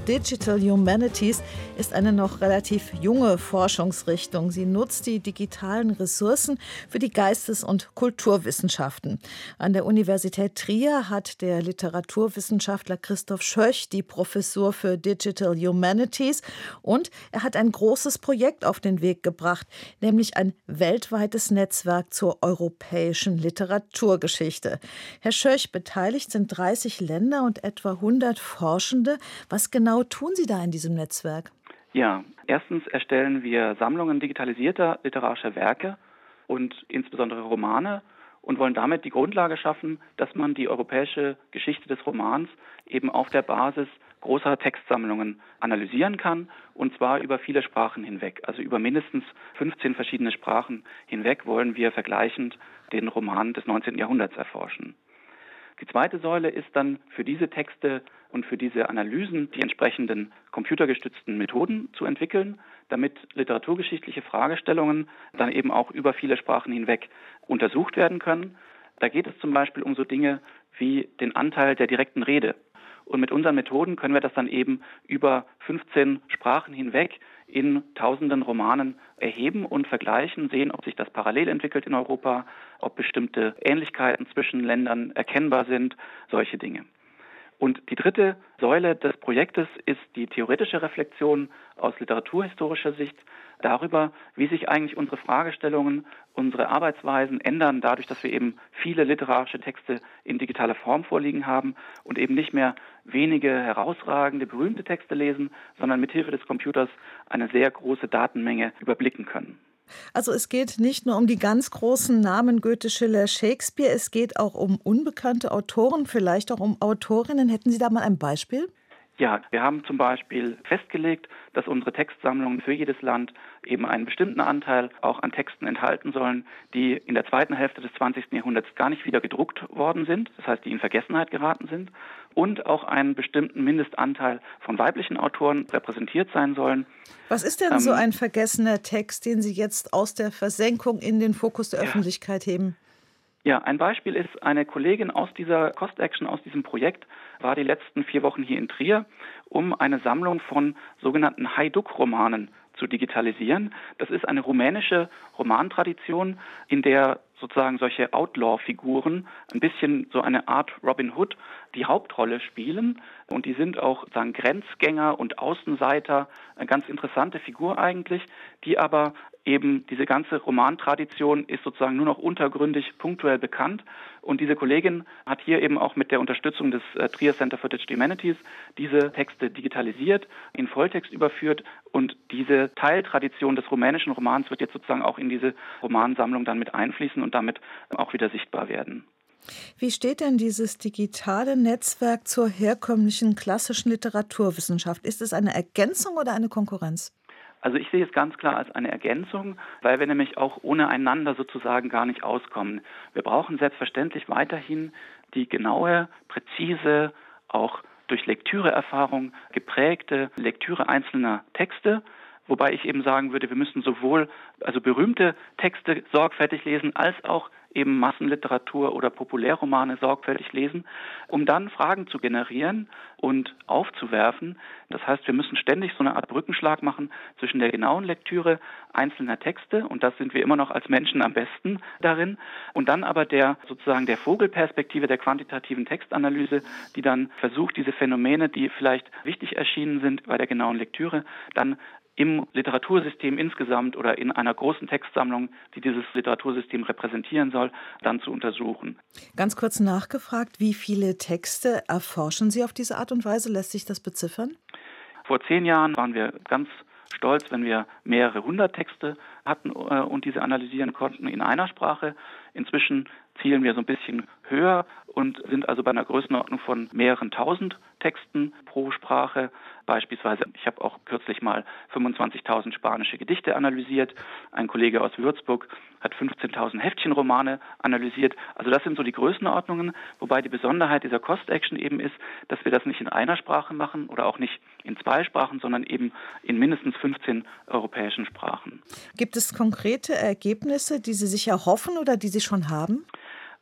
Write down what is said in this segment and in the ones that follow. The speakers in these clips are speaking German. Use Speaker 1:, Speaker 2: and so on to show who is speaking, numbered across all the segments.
Speaker 1: Digital Humanities ist eine noch relativ junge Forschungsrichtung. Sie nutzt die digitalen Ressourcen für die Geistes- und Kulturwissenschaften. An der Universität Trier hat der Literaturwissenschaftler Christoph Schöch die Professur für Digital Humanities und er hat ein großes Projekt auf den Weg gebracht, nämlich ein weltweites Netzwerk zur europäischen Literaturgeschichte. Herr Schöch, beteiligt sind 30 Länder und etwa 100 Forschende. Was genau tun Sie da in diesem Netzwerk?
Speaker 2: Ja, erstens erstellen wir Sammlungen digitalisierter literarischer Werke und insbesondere Romane und wollen damit die Grundlage schaffen, dass man die europäische Geschichte des Romans eben auf der Basis großer Textsammlungen analysieren kann, und zwar über viele Sprachen hinweg. Also über mindestens 15 verschiedene Sprachen hinweg wollen wir vergleichend den Roman des 19. Jahrhunderts erforschen. Die zweite Säule ist dann für diese Texte und für diese Analysen die entsprechenden computergestützten Methoden zu entwickeln, damit literaturgeschichtliche Fragestellungen dann eben auch über viele Sprachen hinweg untersucht werden können. Da geht es zum Beispiel um so Dinge wie den Anteil der direkten Rede. Und mit unseren Methoden können wir das dann eben über 15 Sprachen hinweg in tausenden Romanen erheben und vergleichen, sehen, ob sich das parallel entwickelt in Europa, ob bestimmte Ähnlichkeiten zwischen Ländern erkennbar sind, solche Dinge. Und die dritte Säule des Projektes ist die theoretische Reflexion aus literaturhistorischer Sicht darüber, wie sich eigentlich unsere Fragestellungen, unsere Arbeitsweisen ändern, dadurch, dass wir eben viele literarische Texte in digitaler Form vorliegen haben und eben nicht mehr wenige herausragende, berühmte Texte lesen, sondern mithilfe des Computers eine sehr große Datenmenge überblicken können.
Speaker 1: Also es geht nicht nur um die ganz großen Namen Goethe, Schiller, Shakespeare, es geht auch um unbekannte Autoren, vielleicht auch um Autorinnen. Hätten Sie da mal ein Beispiel?
Speaker 2: Ja, wir haben zum Beispiel festgelegt, dass unsere Textsammlungen für jedes Land eben einen bestimmten Anteil auch an Texten enthalten sollen, die in der zweiten Hälfte des 20. Jahrhunderts gar nicht wieder gedruckt worden sind, das heißt, die in Vergessenheit geraten sind, und auch einen bestimmten Mindestanteil von weiblichen Autoren repräsentiert sein sollen.
Speaker 1: Was ist denn so ein vergessener Text, den Sie jetzt aus der Versenkung in den Fokus der Öffentlichkeit heben?
Speaker 2: Ja, ein Beispiel ist, eine Kollegin aus dieser Cost Action, aus diesem Projekt, war die letzten 4 Wochen hier in Trier, um eine Sammlung von sogenannten Hajduk-Romanen zu digitalisieren. Das ist eine rumänische Romantradition, in der sozusagen solche Outlaw-Figuren, ein bisschen so eine Art Robin Hood, die Hauptrolle spielen. Und die sind auch sozusagen Grenzgänger und Außenseiter, eine ganz interessante Figur eigentlich, die aber eben diese ganze Romantradition ist sozusagen nur noch untergründig punktuell bekannt. Und diese Kollegin hat hier eben auch mit der Unterstützung des Trier Center for Digital Humanities diese Texte digitalisiert, in Volltext überführt, und diese Teiltradition des rumänischen Romans wird jetzt sozusagen auch in diese Romansammlung dann mit einfließen und damit auch wieder sichtbar werden.
Speaker 1: Wie steht denn dieses digitale Netzwerk zur herkömmlichen klassischen Literaturwissenschaft? Ist es eine Ergänzung oder eine Konkurrenz?
Speaker 2: Also ich sehe es ganz klar als eine Ergänzung, weil wir nämlich auch ohne einander sozusagen gar nicht auskommen. Wir brauchen selbstverständlich weiterhin die genaue, präzise, auch durch Lektüreerfahrung geprägte Lektüre einzelner Texte, wobei ich eben sagen würde, wir müssen sowohl berühmte Texte sorgfältig lesen, als auch eben Massenliteratur oder Populärromane sorgfältig lesen, um dann Fragen zu generieren und aufzuwerfen. Das heißt, wir müssen ständig so eine Art Brückenschlag machen zwischen der genauen Lektüre einzelner Texte, und das sind wir immer noch als Menschen am besten darin, und dann aber der Vogelperspektive der quantitativen Textanalyse, die dann versucht, diese Phänomene, die vielleicht wichtig erschienen sind bei der genauen Lektüre, dann im Literatursystem insgesamt oder in einer großen Textsammlung, die dieses Literatursystem repräsentieren soll, dann zu untersuchen.
Speaker 1: Ganz kurz nachgefragt, wie viele Texte erforschen Sie auf diese Art und Weise? Lässt sich das beziffern?
Speaker 2: Vor 10 Jahren waren wir ganz stolz, wenn wir mehrere 100 Texte hatten und diese analysieren konnten in einer Sprache. Inzwischen zielen wir so ein bisschen höher und sind also bei einer Größenordnung von mehreren tausend Texten pro Sprache. Beispielsweise, ich habe auch kürzlich mal 25.000 spanische Gedichte analysiert. Ein Kollege aus Würzburg hat 15.000 Heftchenromane analysiert. Also das sind so die Größenordnungen, wobei die Besonderheit dieser Cost Action eben ist, dass wir das nicht in einer Sprache machen oder auch nicht in 2 Sprachen, sondern eben in mindestens 15 europäischen Sprachen.
Speaker 1: Gibt es konkrete Ergebnisse, die Sie sich erhoffen oder die Sie schon haben?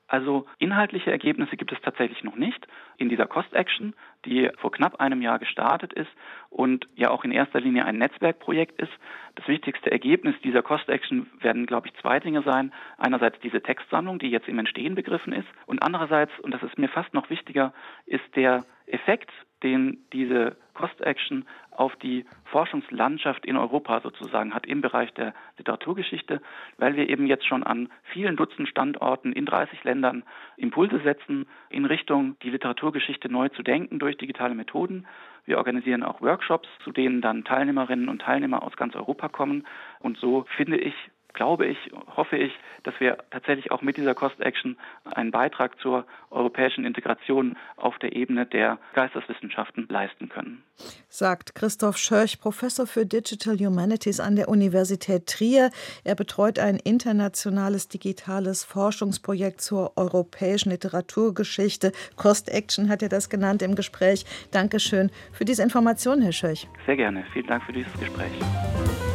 Speaker 2: Also inhaltliche Ergebnisse gibt es tatsächlich noch nicht in dieser Cost Action, die vor knapp einem Jahr gestartet ist und ja auch in erster Linie ein Netzwerkprojekt ist. Das wichtigste Ergebnis dieser Cost Action werden, glaube ich, zwei Dinge sein. Einerseits diese Textsammlung, die jetzt im Entstehen begriffen ist, und andererseits, und das ist mir fast noch wichtiger, ist der Effekt, den diese Cost Action auf die Forschungslandschaft in Europa sozusagen hat im Bereich der Literaturgeschichte, weil wir eben jetzt schon an vielen Dutzend Standorten in 30 Ländern Impulse setzen in Richtung, die Literaturgeschichte neu zu denken durch digitale Methoden. Wir organisieren auch Workshops, zu denen dann Teilnehmerinnen und Teilnehmer aus ganz Europa kommen. Und so glaube ich, hoffe ich, dass wir tatsächlich auch mit dieser Cost Action einen Beitrag zur europäischen Integration auf der Ebene der Geisteswissenschaften leisten können.
Speaker 1: Sagt Christoph Schörch, Professor für Digital Humanities an der Universität Trier. Er betreut ein internationales digitales Forschungsprojekt zur europäischen Literaturgeschichte. Cost Action hat er das genannt im Gespräch. Dankeschön für diese Informationen, Herr Schörch.
Speaker 2: Sehr gerne. Vielen Dank für dieses Gespräch.